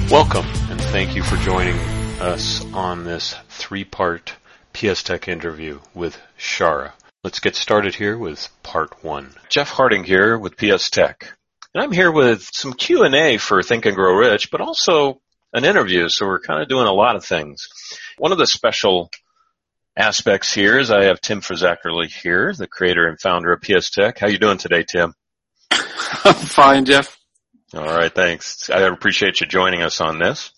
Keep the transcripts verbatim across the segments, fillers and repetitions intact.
Welcome, and thank you for joining us on this three-part P S Tech interview with Shara. Let's get started here with part one. Jeff Harding here with P S Tech. And I'm here with some Q and A for Think and Grow Rich, but also an interview, so we're kind of doing a lot of things. One of the special aspects here is I have Tim Fazakerly here, the creator and founder of P S Tech. How you doing today, Tim? I'm fine, Jeff. All right, thanks. I appreciate you joining us on this.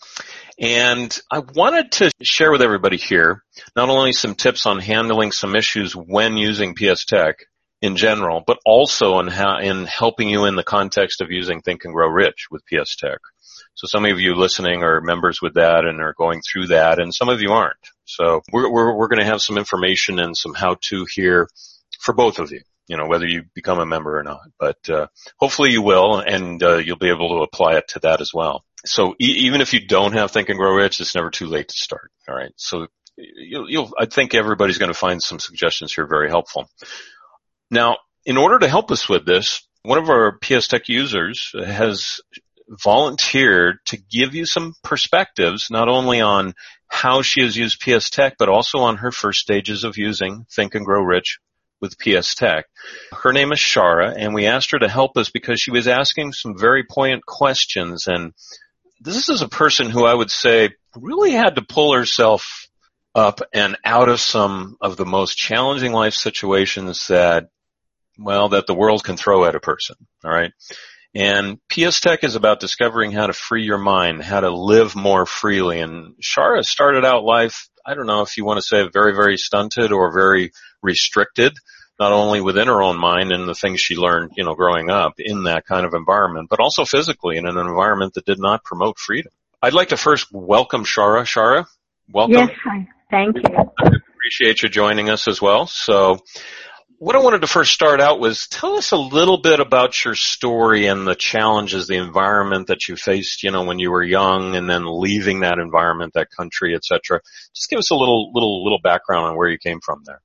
And I wanted to share with everybody here not only some tips on handling some issues when using P S Tech in general, but also in, how, in helping you in the context of using Think and Grow Rich with P S Tech. So some of you listening are members with that and are going through that, and some of you aren't. So we're, we're, we're going to have some information and some how-to here for both of you, you know, whether you become a member or not. But uh, hopefully you will, and uh, you'll be able to apply it to that as well. So e- even if you don't have Think and Grow Rich, it's never too late to start. All right. So you'll, you'll I think everybody's going to find some suggestions here very helpful. Now, in order to help us with this, one of our P S Tech users has volunteered to give you some perspectives, not only on how she has used P S Tech, but also on her first stages of using Think and Grow Rich with P S Tech. Her name is Shara, and we asked her to help us because she was asking some very poignant questions. And this is a person who I would say really had to pull herself up and out of some of the most challenging life situations that, well, that the world can throw at a person. All right. And P S Tech is about discovering how to free your mind, how to live more freely. And Shara started out life, I don't know if you want to say very, very stunted or very restricted, not only within her own mind and the things she learned, you know, growing up in that kind of environment, but also physically in an environment that did not promote freedom. I'd like to first welcome Shara. Shara, welcome. Yes, hi. Thank you. I appreciate you joining us as well. So what I wanted to first start out was tell us a little bit about your story and the challenges, the environment that you faced, you know, when you were young and then leaving that environment, that country, et cetera. Just give us a little, little, little background on where you came from there.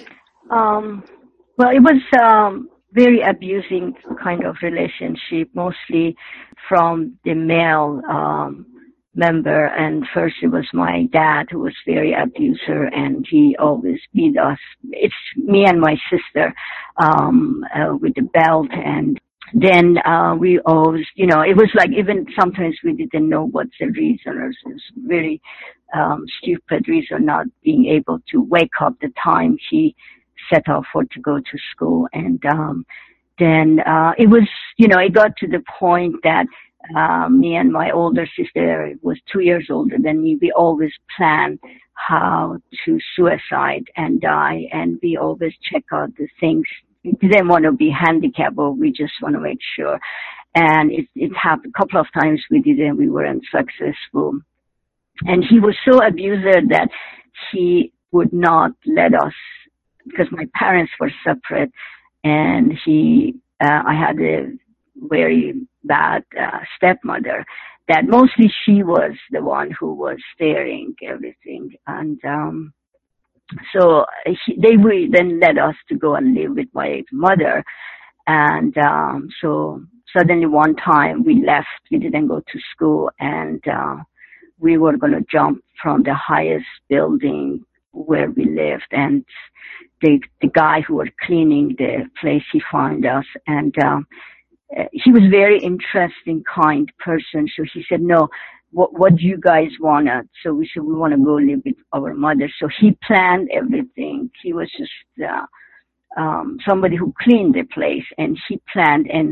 Um, well, it was um, very abusing kind of relationship, mostly from the male um, member. And first it was my dad who was very abuser, and he always beat us. It's me and my sister um, uh, with the belt. And then uh, we always, you know, it was like even sometimes we didn't know what's the reason. It was very um, stupid reason, not being able to wake up the time he set off for to go to school. And um, then uh, it was, you know, it got to the point that Uh, me and my older sister was two years older than me. We always plan how to suicide and die, and we always check out the things. We didn't want to be handicapped, but we just want to make sure. And it, it happened a couple of times we did, and we weren't successful. And he was so abusive that he would not let us, because my parents were separate, and he, uh, I had a very bad uh, stepmother that mostly she was the one who was steering everything. And um so he, they would then let us to go and live with my mother. And um so suddenly one time we left, we didn't go to school, and uh we were going to jump from the highest building where we lived. And the the guy who was cleaning the place, he found us, and um Uh, he was very interesting, kind person. So he said, no, what, what do you guys want? So we said, we want to go live with our mother. So he planned everything. He was just, uh, um, somebody who cleaned the place, and he planned. And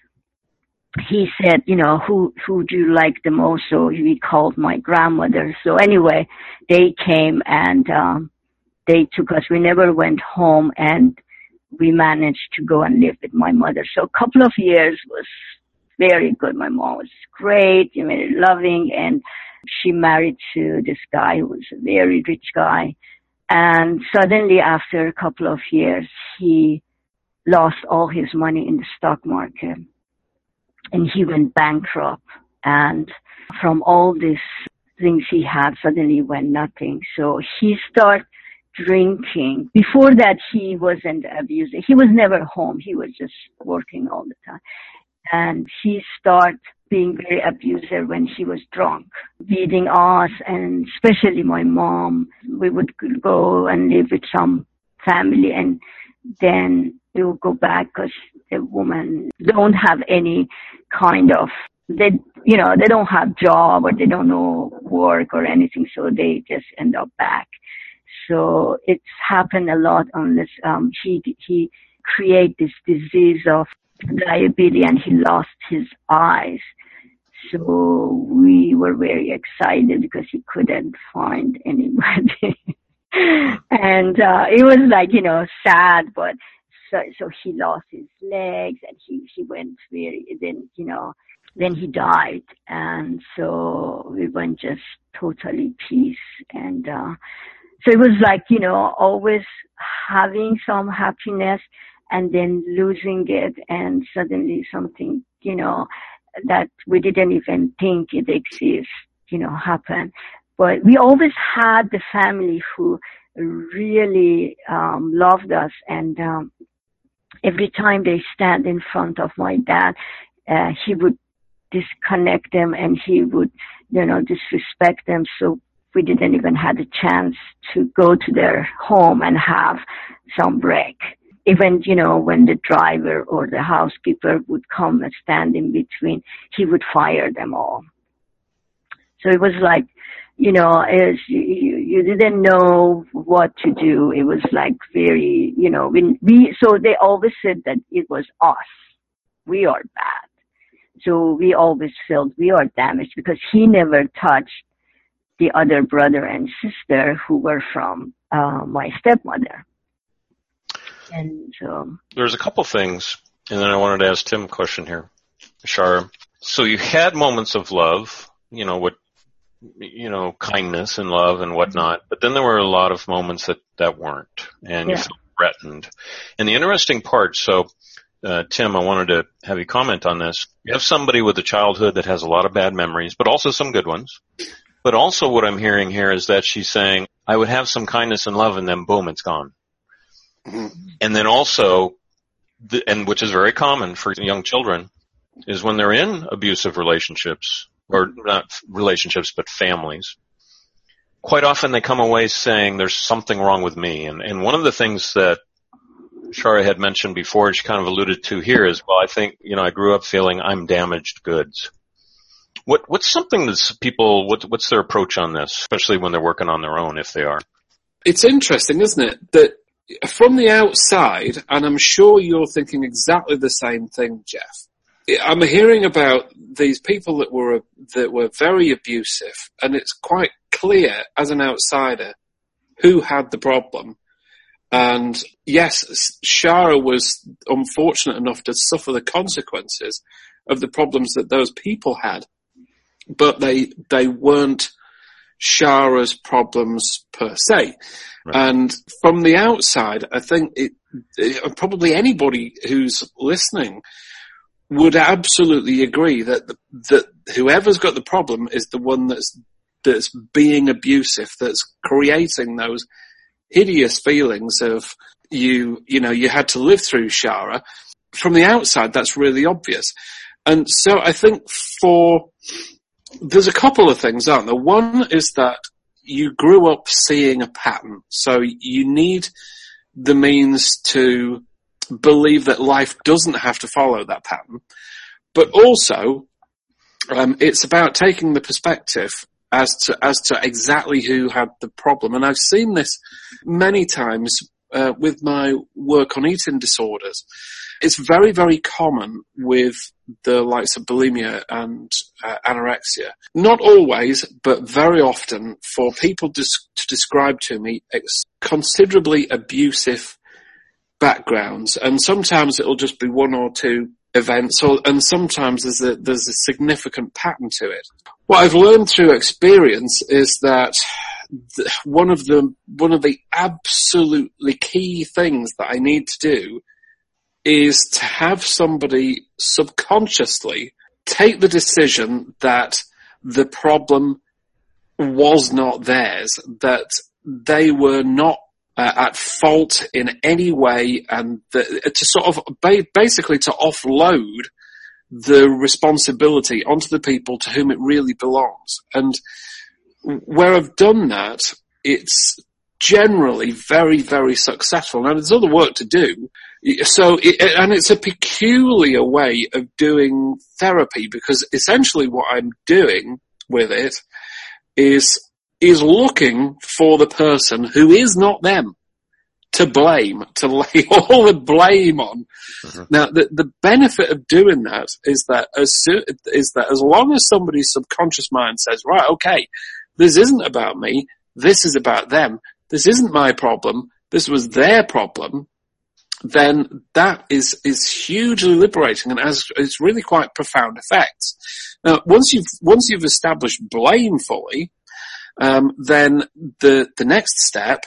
he said, you know, who, who do you like the most? So he called my grandmother. So anyway, they came and, um, they took us. We never went home, and we managed to go and live with my mother. So a couple of years was very good. My mom was great, very loving, and she married to this guy who was a very rich guy. And suddenly, after a couple of years, he lost all his money in the stock market, and he went bankrupt. And from all these things he had, suddenly went nothing. So he started drinking. Before that, he wasn't abusing. He was never home. He was just working all the time. And he started being very abusive when she was drunk, beating us, and especially my mom. We would go and live with some family, and then we would go back because the woman don't have any kind of, they, you know, they don't have job or they don't know work or anything, so they just end up back. So it's happened a lot on this. Um, he he created this disease of diabetes, and he lost his eyes. So we were very excited because he couldn't find anybody. And uh, it was like, you know, sad, but so so he lost his legs, and he he went very, then, you know, then he died. And so we went just totally peace. And uh, so it was like, you know, always having some happiness and then losing it, and suddenly something, you know, that we didn't even think it exists, you know, happen. But we always had the family who really um, loved us, and um, every time they stand in front of my dad, uh, he would disconnect them, and he would, you know, disrespect them. So we didn't even have a chance to go to their home and have some break. Even, you know, when the driver or the housekeeper would come and stand in between, he would fire them all. So it was like, you know, as you, you didn't know what to do. It was like very, you know, when we, so they always said that it was us. We are bad. So we always felt we are damaged because he never touched the other brother and sister who were from uh, my stepmother. And so there's a couple things, and then I wanted to ask Tim a question here, Shara. So you had moments of love, you know, what, you know, kindness and love and whatnot, but then there were a lot of moments that, that weren't, and yeah. You felt threatened. And the interesting part, so, uh, Tim, I wanted to have you comment on this. You have somebody with a childhood that has a lot of bad memories, but also some good ones. But also what I'm hearing here is that she's saying, I would have some kindness and love, and then boom, it's gone. Mm-hmm. And then also, the, and which is very common for young children, is when they're in abusive relationships, or not relationships, but families, quite often they come away saying there's something wrong with me. And, and one of the things that Shara had mentioned before, and she kind of alluded to here, is, well, I think, you know, I grew up feeling I'm damaged goods. What, what's something that people, what, what's their approach on this, especially when they're working on their own, if they are? It's interesting, isn't it, that from the outside, and I'm sure you're thinking exactly the same thing, Jeff, I'm hearing about these people that were that were very abusive, and it's quite clear as an outsider who had the problem. And yes, Shara was unfortunate enough to suffer the consequences of the problems that those people had, but they they weren't Shara's problems per se. Right. And from the outside, I think it, it probably anybody who's listening would absolutely agree that the, that whoever's got the problem is the one that's that's being abusive, that's creating those hideous feelings of you, you know, you had to live through Shara. From the outside, that's really obvious. And so I think for, there's a couple of things, aren't there? One is that you grew up seeing a pattern. So you need the means to believe that life doesn't have to follow that pattern. But also, um, it's about taking the perspective as to, as to exactly who had the problem. And I've seen this many times, uh, with my work on eating disorders. It's very, very common with the likes of bulimia and uh, anorexia. Not always, but very often for people dis- to describe to me ex- considerably abusive backgrounds. And sometimes it'll just be one or two events, or, and sometimes there's a, there's a significant pattern to it. What I've learned through experience is that th- one of the, one of the absolutely key things that I need to do is to have somebody subconsciously take the decision that the problem was not theirs, that they were not uh, at fault in any way, and the, to sort of ba- basically to offload the responsibility onto the people to whom it really belongs. And where I've done that, it's generally very, very successful. Now, there's other work to do. So, it, and it's a peculiar way of doing therapy, because essentially what I'm doing with it is, is looking for the person who is not them to blame, to lay all the blame on. Mm-hmm. Now, the, the benefit of doing that is that as soon, is that as long as somebody's subconscious mind says, right, okay, this isn't about me, this is about them, this isn't my problem, this was their problem, then that is, is hugely liberating and has, it's really quite profound effects. Now, once you've, once you've established blame fully, um, then the, the next step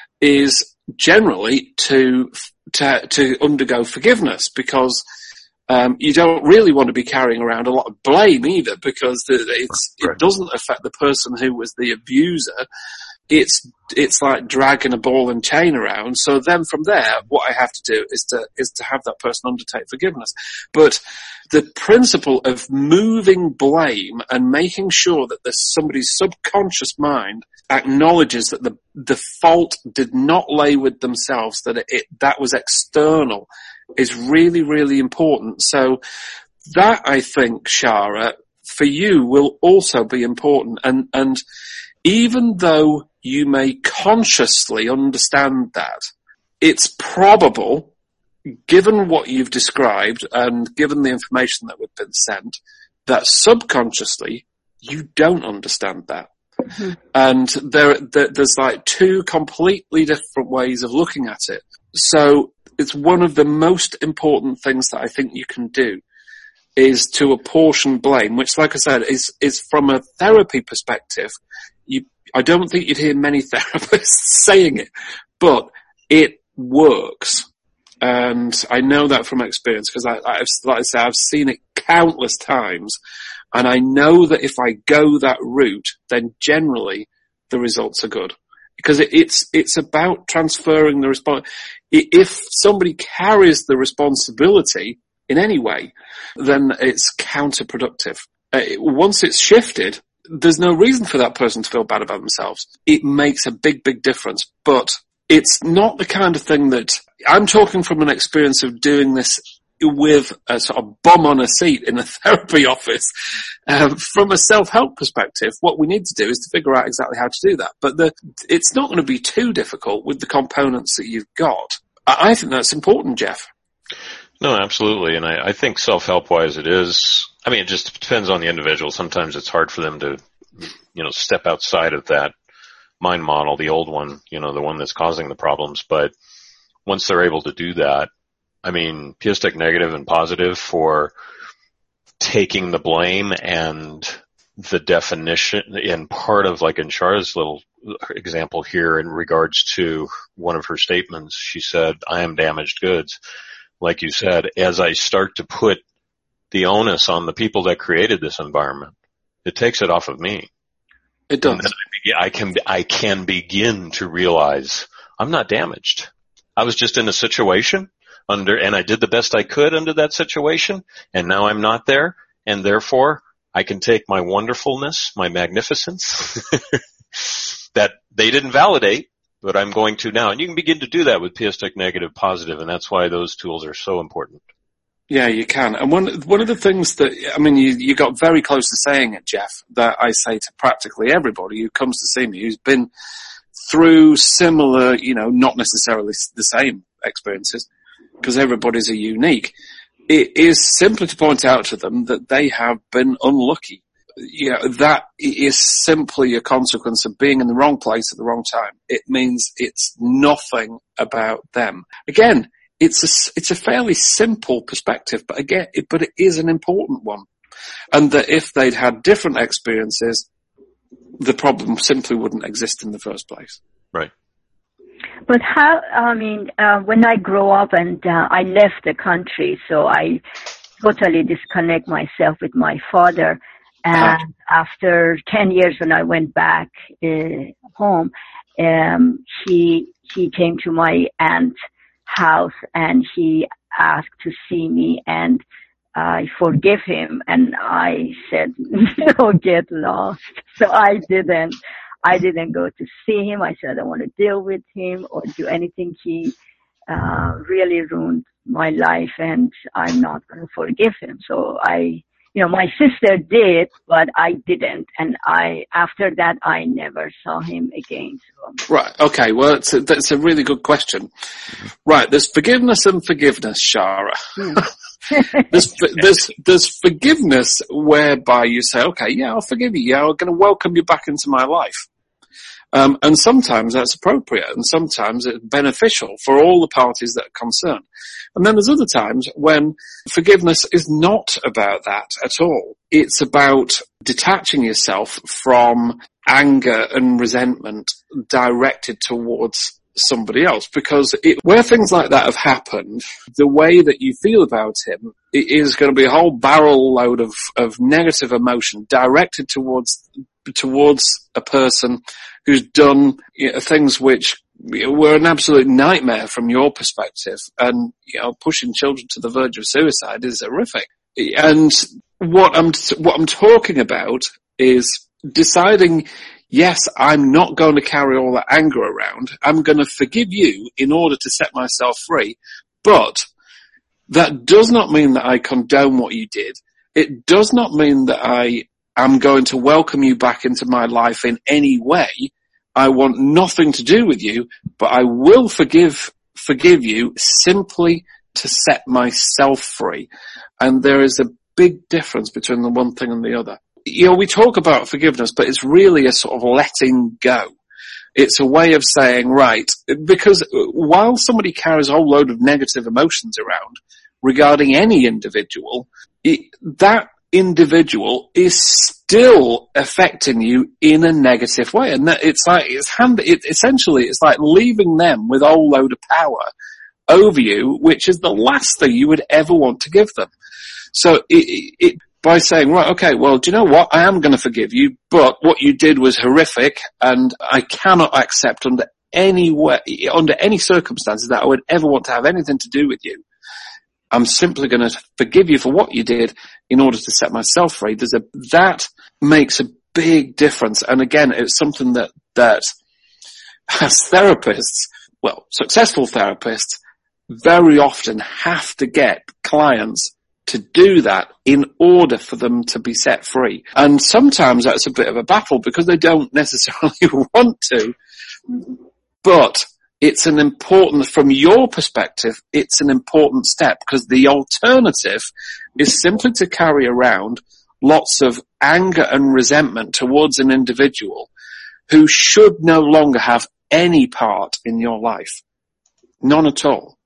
is generally to, to, to undergo forgiveness, because Um, you don't really want to be carrying around a lot of blame either, because it's, it doesn't affect the person who was the abuser. It's, it's like dragging a ball and chain around. So then from there, what I have to do is to, is to have that person undertake forgiveness. But the principle of moving blame and making sure that there's somebody's subconscious mind acknowledges that the, the fault did not lay with themselves, that it, it that was external, is really, really important. So that, I think, Shara, for you will also be important. And, and even though you may consciously understand that, it's probable, given what you've described and given the information that we've been sent, that subconsciously you don't understand that. Mm-hmm. And there, there, there's like two completely different ways of looking at it. So it's one of the most important things that I think you can do is to apportion blame, which, like I said, is, is from a therapy perspective. You, I don't think you'd hear many therapists saying it, but it works. And I know that from experience, because I, I've, like I say, I've seen it countless times. And I know that if I go that route, then generally the results are good. Because it, it's, it's about transferring the response. If somebody carries the responsibility in any way, then it's counterproductive. Uh, once it's shifted, there's no reason for that person to feel bad about themselves. It makes a big, big difference. But it's not the kind of thing that I'm talking from an experience of doing this with a sort of bum on a seat in a therapy office. Um, from a self-help perspective, what we need to do is to figure out exactly how to do that. But the, it's not going to be too difficult with the components that you've got. I, I think that's important, Jeff. No, absolutely. And I, I think self-help wise it is, I mean, it just depends on the individual. Sometimes it's hard for them to, you know, step outside of that mind model, the old one, you know, the one that's causing the problems. But once they're able to do that, I mean, P S T E C negative and positive for taking the blame and the definition, and part of, like in Shara's little example here in regards to one of her statements, she said, I am damaged goods. Like you said, as I start to put the onus on the people that created this environment, it takes it off of me. It does. And then I, I can, I can begin to realize I'm not damaged. I was just in a situation under, and I did the best I could under that situation, and now I'm not there, and therefore I can take my wonderfulness, my magnificence, that they didn't validate, but I'm going to now. And you can begin to do that with P S T E C negative, positive, and that's why those tools are so important. Yeah, you can. And one, one of the things that, I mean, you, you got very close to saying it, Jeff, that I say to practically everybody who comes to see me, who's been through similar, you know, not necessarily the same experiences, because everybody's a unique. It is simply to point out to them that they have been unlucky. You know, that is simply a consequence of being in the wrong place at the wrong time. It means it's nothing about them. Again, it's a, it's a fairly simple perspective, but again, it, but it is an important one. And that if they'd had different experiences, the problem simply wouldn't exist in the first place. Right. But how, I mean, uh, when I grow up and uh, I left the country, so I totally disconnect myself with my father. And uh-huh. after ten years when I went back uh, home, um, he, he came to my aunt's house and he asked to see me. And I forgive him. And I said, no, get lost. So I didn't. I didn't go to see him. I said, I don't want to deal with him or do anything. He uh, really ruined my life, and I'm not going to forgive him. So I, you know, my sister did, but I didn't. And I, after that, I never saw him again. So. Right. Okay. Well, that's a, that's a really good question. Right. There's forgiveness and forgiveness, Shara. Mm. there's, there's, there's forgiveness whereby you say, okay, yeah, I'll forgive you. Yeah, I'm going to welcome you back into my life. Um, and sometimes that's appropriate, and sometimes it's beneficial for all the parties that are concerned. And then there's other times when forgiveness is not about that at all. It's about detaching yourself from anger and resentment directed towards somebody else. Because it, where things like that have happened, the way that you feel about him it is going to be a whole barrel load of, of negative emotion directed towards towards a person who's done you know, things which were an absolute nightmare from your perspective. And, you know, pushing children to the verge of suicide is horrific. And what I'm, what I'm talking about is deciding, yes, I'm not going to carry all that anger around. I'm going to forgive you in order to set myself free. But that does not mean that I condone what you did. It does not mean that I am going to welcome you back into my life in any way. I want nothing to do with you, but I will forgive, forgive you simply to set myself free. And there is a big difference between the one thing and the other. You know, we talk about forgiveness, but it's really a sort of letting go. It's a way of saying, right, because while somebody carries a whole load of negative emotions around regarding any individual, it, that individual is still affecting you in a negative way. And it's like, it's hand, it, essentially, it's like leaving them with a whole load of power over you, which is the last thing you would ever want to give them. So it, it, by saying, right, okay, well, do you know what? I am going to forgive you, but what you did was horrific, and I cannot accept under any way, under any circumstances that I would ever want to have anything to do with you. I'm simply going to forgive you for what you did in order to set myself free. There's a, that makes a big difference. And again, it's something that, that as therapists, well, successful therapists very often have to get clients to do that in order for them to be set free. And sometimes that's a bit of a battle because they don't necessarily want to, but it's an important, from your perspective, it's an important step, because the alternative is simply to carry around lots of anger and resentment towards an individual who should no longer have any part in your life. None at all.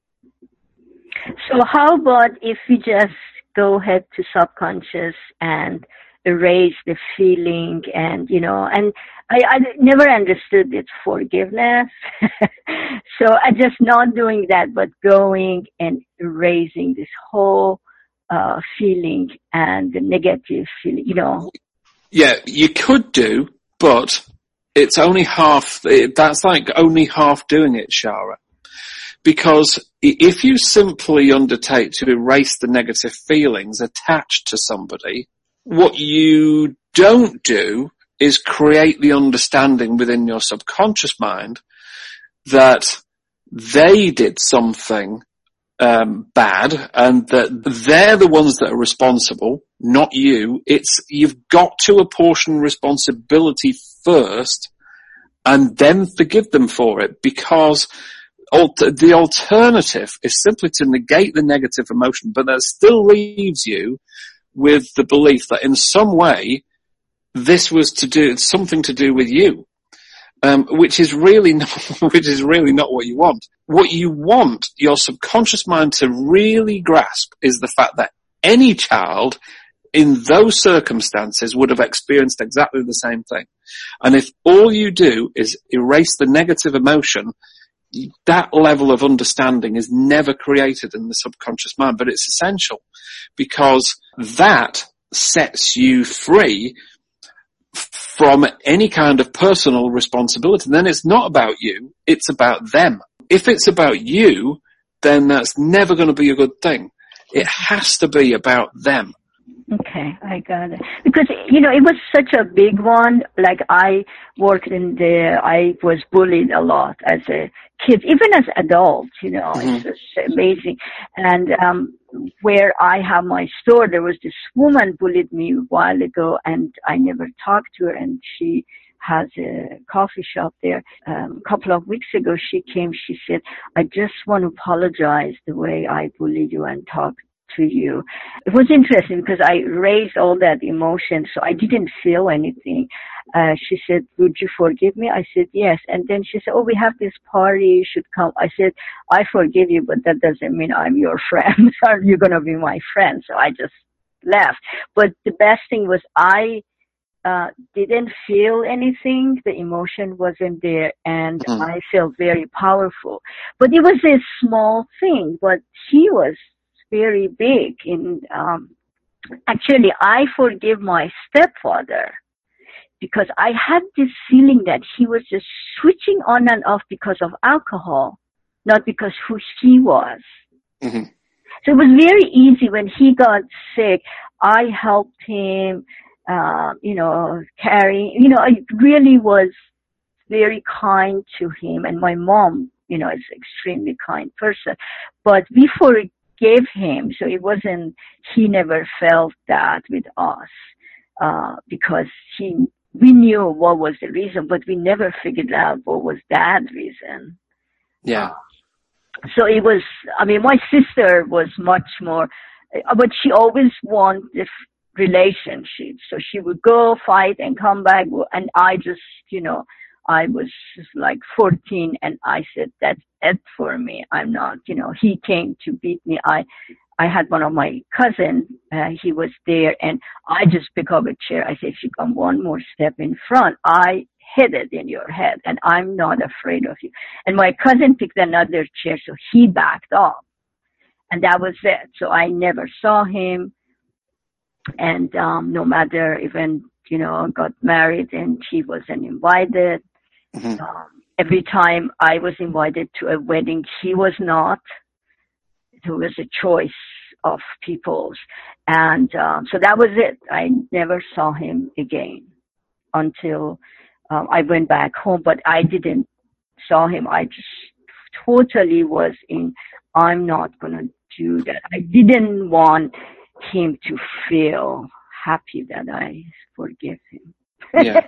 So how about if we just go ahead to subconscious and erase the feeling, and, you know, and I, I never understood it, forgiveness. So I just not doing that, but going and erasing this whole uh feeling and the negative feeling, you know. Yeah, you could do, but it's only half, that's like only half doing it, Shara. Because if you simply undertake to erase the negative feelings attached to somebody, what you don't do is create the understanding within your subconscious mind that they did something um, bad, and that they're the ones that are responsible, not you. It's, you've got to apportion responsibility first and then forgive them for it, because alt- the alternative is simply to negate the negative emotion, but that still leaves you with the belief that in some way this was to do, something to do with you. Um, which is really not, which is really not what you want. What you want your subconscious mind to really grasp is the fact that any child in those circumstances would have experienced exactly the same thing. And if all you do is erase the negative emotion, that level of understanding is never created in the subconscious mind, but it's essential, because that sets you free from any kind of personal responsibility. And then it's not about you, it's about them. If it's about you, then that's never going to be a good thing. It has to be about them. Okay, I got it. Because, you know, it was such a big one. Like, I worked in the, I was bullied a lot as a kid, even as adult, you know, mm-hmm. It's just amazing. And, um, where I have my store, there was this woman bullied me a while ago, and I never talked to her, and she has a coffee shop there. Um, a couple of weeks ago, she came, she said, I just want to apologize the way I bullied you and talked to you. It was interesting because I raised all that emotion, so I didn't feel anything. Uh, she said, would you forgive me? I said, yes. And then she said, oh, we have this party, you should come. I said, I forgive you, but that doesn't mean I'm your friend or you're going to be my friend. So I just left. But the best thing was I uh didn't feel anything. The emotion wasn't there, and mm-hmm. I felt very powerful. But it was a small thing, but he was very big in, um, actually I forgive my stepfather because I had this feeling that he was just switching on and off because of alcohol, not because who he was. Mm-hmm. So it was very easy when he got sick. I helped him, uh, you know, carry, you know, I really was very kind to him, and my mom, you know, is an extremely kind person, but we forgave him, so it wasn't, he never felt that with us, uh, because he, we knew what was the reason, but we never figured out what was that reason. Yeah. Uh, so it was, I mean, my sister was much more, but she always wanted relationship. So she would go fight and come back, and I just, you know, I was just like fourteen, and I said, that's it for me. I'm not, you know, he came to beat me. I, I had one of my cousins, uh, he was there, and I just pick up a chair. I said, if you come one more step in front, I hit it in your head, and I'm not afraid of you. And my cousin picked another chair, so he backed off. And that was it. So I never saw him. And, um, no matter even, you know, got married and he wasn't invited. Mm-hmm. Um, every time I was invited to a wedding, he was not. It was a choice of people's. And, um, so that was it. I never saw him again until, um, I went back home, but I didn't saw him. I just totally was in, I'm not going to do that. I didn't want him to feel happy that I forgive him. Yeah.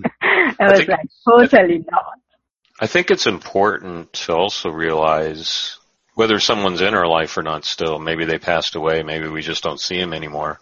I was I think, like, totally I, not. I think it's important to also realize whether someone's in our life or not still, maybe they passed away, maybe we just don't see them anymore.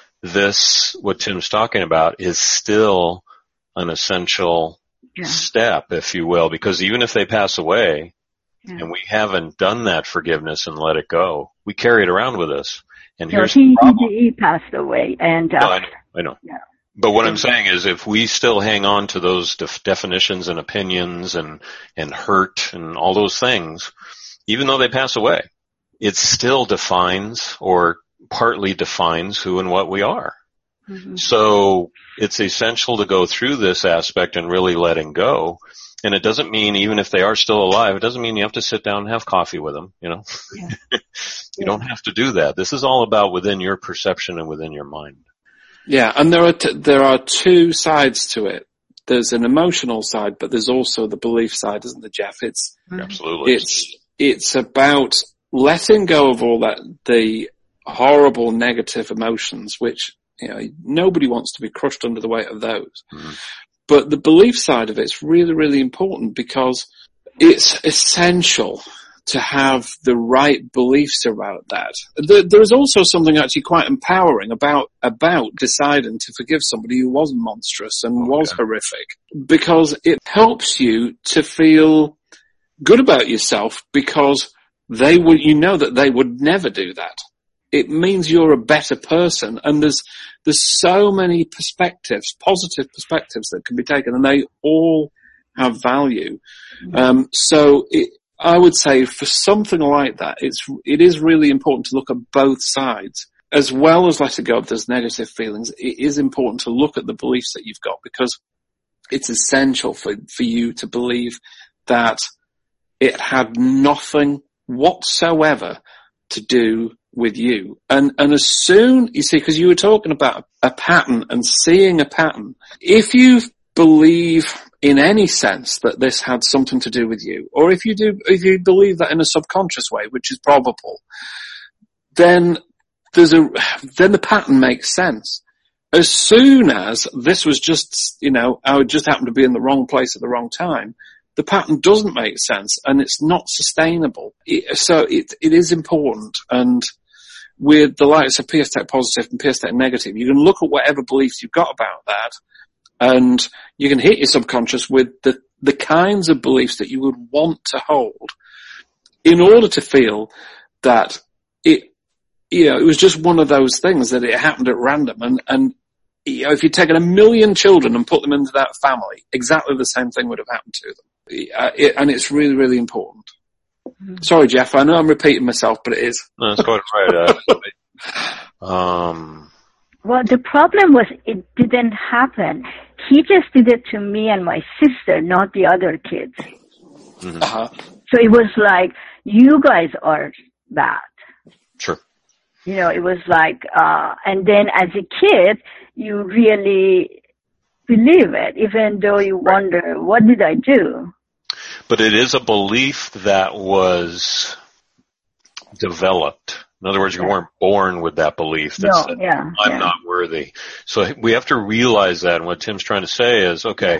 This, what Tim's talking about, is still an essential yeah. step, if you will, because even if they pass away, yeah. and we haven't done that forgiveness and let it go, we carry it around with us. And no, here's he, the problem. He, he passed away, and uh, no, I know, I know. Yeah. But what I'm saying is, if we still hang on to those def- definitions and opinions and and hurt and all those things, even though they pass away, it still defines or partly defines who and what we are. Mm-hmm. So it's essential to go through this aspect and really letting go. And it doesn't mean, even if they are still alive, it doesn't mean you have to sit down and have coffee with them, you know. Yeah. you yeah. don't have to do that. This is all about within your perception and within your mind. Yeah, and there are t- there are two sides to it. There's an emotional side, but there's also the belief side, isn't there, Jeff? It's Absolutely. It's it's about letting go of all that, the horrible negative emotions, which, you know, nobody wants to be crushed under the weight of those. Mm-hmm. But the belief side of it's really, really important because it's essential to have the right beliefs about that. There is also something actually quite empowering about about deciding to forgive somebody who was monstrous and okay. was horrific, because it helps you to feel good about yourself because they would, you know that they would never do that. It means you're a better person, and there's there's so many perspectives, positive perspectives that can be taken, and they all have value. Mm-hmm. Um, so it, I would say for something like that, it's it is really important to look at both sides, as well as letting go of those negative feelings. It is important to look at the beliefs that you've got, because it's essential for for you to believe that it had nothing whatsoever to do with you. And, and as soon, you see, because you were talking about a pattern and seeing a pattern, if you believe in any sense that this had something to do with you, or if you do, if you believe that in a subconscious way, which is probable, then there's a, then the pattern makes sense. As soon as this was just, you know, I would just happen to be in the wrong place at the wrong time, the pattern doesn't make sense and it's not sustainable. It, so it, it is important. And with the likes of P S Tech Positive and P S Tech Negative, you can look at whatever beliefs you've got about that and you can hit your subconscious with the, the kinds of beliefs that you would want to hold in order to feel that it, you know, it was just one of those things that it happened at random. And, and, you know, if you'd taken a million children and put them into that family, exactly the same thing would have happened to them. Uh, it, and it's really, really important. Mm-hmm. Sorry, Jeff, I know I'm repeating myself, but it is. No, that's quite right. Uh, um. Well, the problem was it didn't happen. He just did it to me and my sister, not the other kids. Mm-hmm. Uh-huh. So it was like, you guys are bad. Sure. You know, it was like, uh, and then as a kid, you really believe it, even though you wonder, what did I do? But it is a belief that was developed. In other words, you yeah. weren't born with that belief that no, said, yeah, I'm yeah. not worthy. So we have to realize that. And what Tim's trying to say is, okay,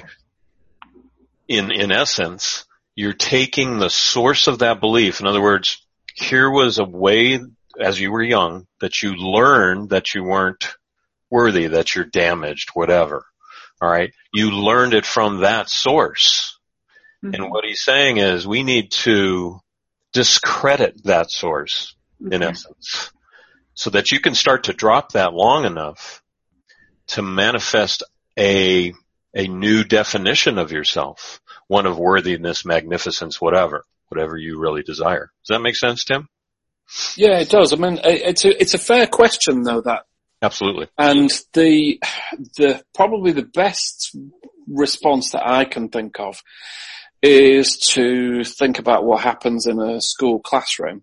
in, in essence, you're taking the source of that belief. In other words, here was a way as you were young that you learned that you weren't worthy, that you're damaged, whatever. All right. You learned it from that source. Mm-hmm. And what he's saying is we need to discredit that source in mm-hmm. essence so that you can start to drop that long enough to manifest a, a new definition of yourself, one of worthiness, magnificence, whatever, whatever you really desire. Does that make sense, Tim? Yeah, it does. I mean, it's a, it's a fair question though, that. Absolutely. And the, the, probably the best response that I can think of is to think about what happens in a school classroom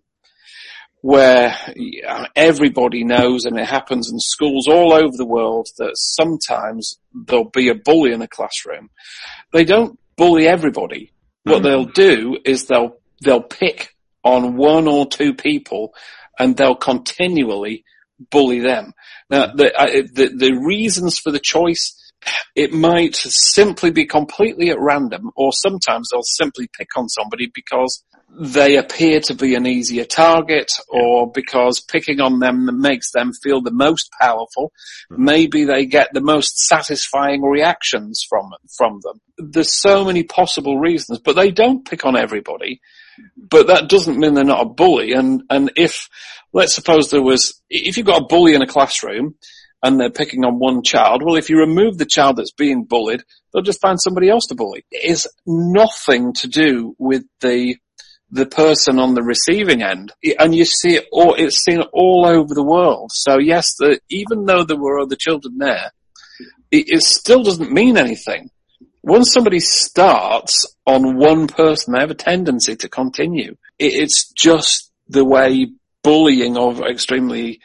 where everybody knows, and it happens in schools all over the world, that sometimes there'll be a bully in a classroom. They don't bully everybody. What mm-hmm. they'll do is they'll, they'll pick on one or two people and they'll continually bully them. Now, the, uh, the, the reasons for the choice, it might simply be completely at random, or sometimes they'll simply pick on somebody because they appear to be an easier target, or because picking on them makes them feel the most powerful. Maybe they get the most satisfying reactions from, from them. There's so many possible reasons, but they don't pick on everybody. But that doesn't mean they're not a bully. And, and if, let's suppose there was, if you've got a bully in a classroom and they're picking on one child, well, if you remove the child that's being bullied, they'll just find somebody else to bully. It is nothing to do with the, the person on the receiving end. And you see it all, it's seen all over the world. So yes, the, even though there were other children there, it, it still doesn't mean anything. Once somebody starts on one person, they have a tendency to continue. It, it's just the way bullying of extremely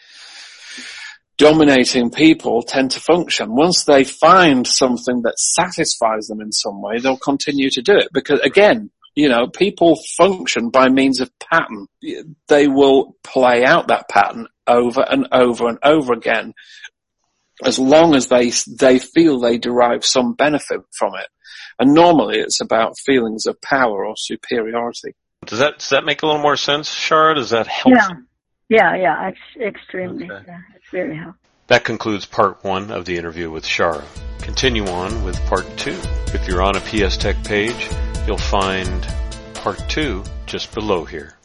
dominating people tend to function. Once they find something that satisfies them in some way, they'll continue to do it. Because again, you know, people function by means of pattern. They will play out that pattern over and over and over again, as long as they they feel they derive some benefit from it. And normally it's about feelings of power or superiority. Does that does that make a little more sense, Shara? Does that help? Yeah, yeah, yeah, ex- extremely. Okay. Yeah, it's very helpful. That concludes part one of the interview with Shara. Continue on with part two. If you're on a P S Tech page, you'll find part two just below here.